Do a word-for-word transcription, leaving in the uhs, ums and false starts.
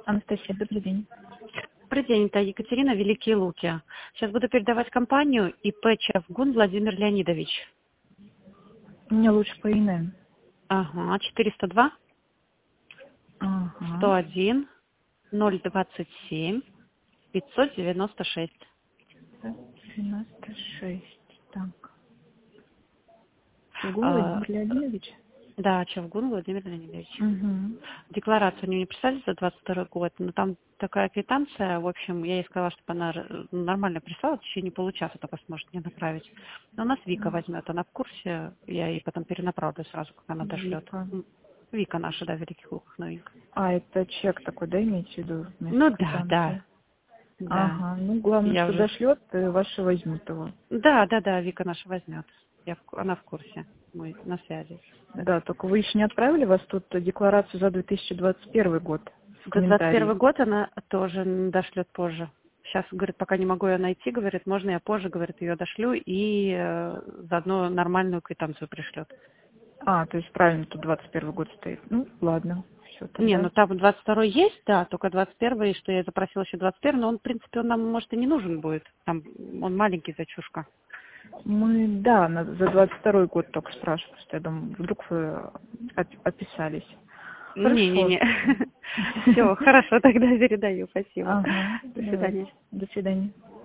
Анастасия, добрый день. Добрый день, это Екатерина, Великие Луки. Сейчас буду передавать компанию ИП Чавгун Владимир Леонидович. Мне лучше по ИНН. Ага, четыреста два, сто Ага. один, ноль двадцать семь, пятьсот девяносто шесть. девяносто шесть. Так. Чугун А, Владимир Леонидович? да, Чавгун Владимир Леонидович. Угу. Декларацию они мне прислали за двадцать второй год, но там такая квитанция, в общем, я ей сказала, чтобы она р- нормально прислала, в течение получаса только сможет мне направить. Но у нас Вика возьмет, она в курсе, я ей потом перенаправлю сразу, как она дошлет. Вика. М, Вика наша, да, в Великих Луках новенькая. А, это чек такой, да, имеете в виду? Вместо Ну да, квитанции? да, да. Ага. Ну, главное, Я что уже... дошлет, и ваши возьмут его. Да, да, да, Вика наша возьмет. Я в ку- Она в курсе, мы на связи. Да, только вы еще не отправили вас тут декларацию за две тысячи двадцать первый год в За двадцать комментарии. первый год она тоже м, дошлет позже. Сейчас, говорит, пока не могу ее найти, говорит, можно я позже, говорит, ее дошлю и э, заодно нормальную квитанцию пришлет. А, то есть правильно тут двадцать первый год стоит. Ну, ладно, все Не, тогда. ну там двадцать второй есть, да, только двадцать первый, что я запросила еще двадцать первый, но он, в принципе, он нам, может, и не нужен будет. Там он маленький, зачушка. Мы, да, на- за двадцать второй год только спрашиваю, что я думаю, вдруг вы оп- описались. Хорошо. Не-не-не. Все, хорошо, тогда передаю, спасибо. Ага, До давайте. свидания. До свидания.